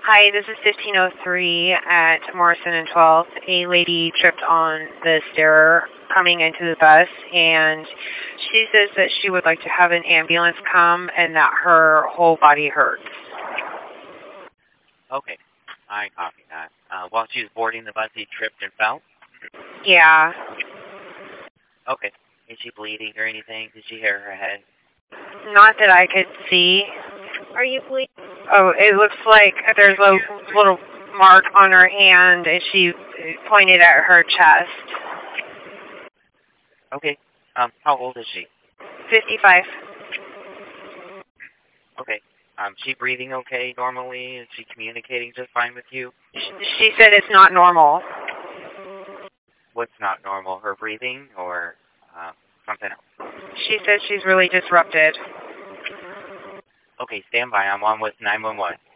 Hi, this is 1503 at Morrison and 12th. A lady tripped on the stair coming into the bus, and she says that she would like to have an ambulance come and that her whole body hurts. Okay, I copy that. While she was boarding the bus, he tripped and fell? Yeah. Okay. Is she bleeding or anything? Did she hit her head? Not that I could see. Are you bleeding? Oh, it looks like there's a little mark on her hand, and she pointed at her chest. Okay. How old is she? 55. Okay. She breathing okay normally? Is she communicating just fine with you? She said it's not normal. What's not normal? Her breathing or something else? She says she's really disrupted. Okay, stand by. I'm on with 911.